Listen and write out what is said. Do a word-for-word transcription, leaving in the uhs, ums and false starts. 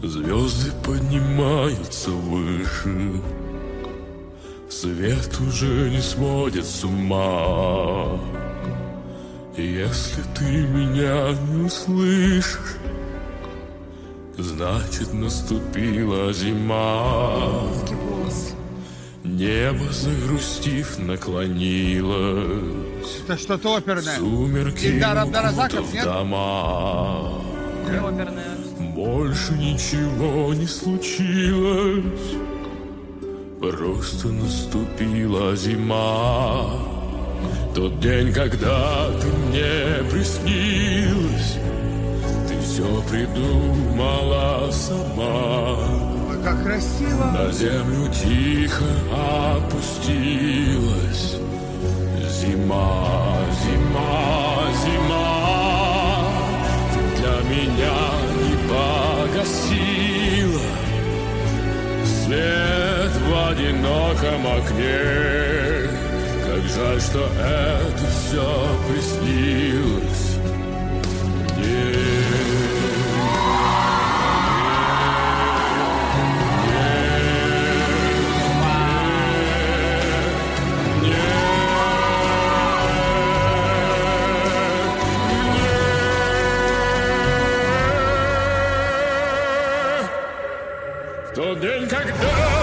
Звезды поднимаются выше, свет уже не сводит с ума. Если ты меня не услышишь, значит наступила зима. Небо, загрустив, наклонилось. Это что-то оперное. Сумерки Ильдар укутав Абдаразаков, нет? дома. Оперная. Больше ничего не случилось, просто наступила зима. Тот день, когда ты мне приснилась, ты все придумала сама. Ой, как красиво. На землю тихо опустилась зима, зима, зима. Ты для меня не погасила свет в одиноком окне. Как жаль, что это все приснилось мне. В тот день, когда